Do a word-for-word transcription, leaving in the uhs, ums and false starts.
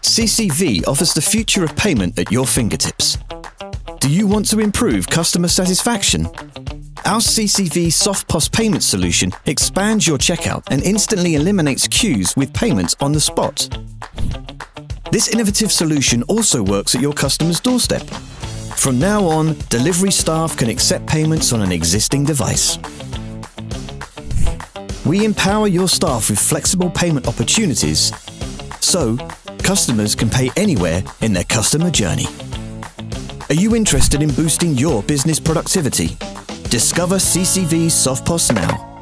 C C V offers the future of payment at your fingertips. Do you want to improve customer satisfaction? Our C C V SoftPOS payment solution expands your checkout and instantly eliminates queues with payments on the spot. This innovative solution also works at your customer's doorstep. From now on, delivery staff can accept payments on an existing device. We empower your staff with flexible payment opportunities, so customers can pay anywhere in their customer journey. Are you interested in boosting your business productivity? Discover C C V SoftPOS now.